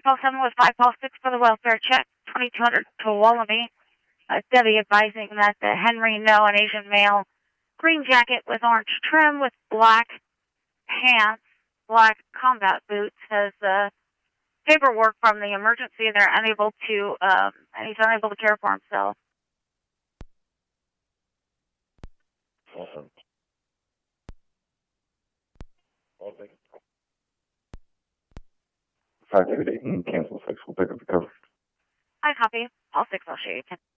507 with 506 for the welfare check. 2200 to Wallaby. Debbie advising that the Henry No, an Asian male, green jacket with orange trim with black pants, black combat boots, has paperwork from the emergency. They're unable to, and he's unable to care for himself. Awesome. Well, thank you. 5 David 18, cancel 6, we'll pick up the cover. I copy. All 6, I'll show you.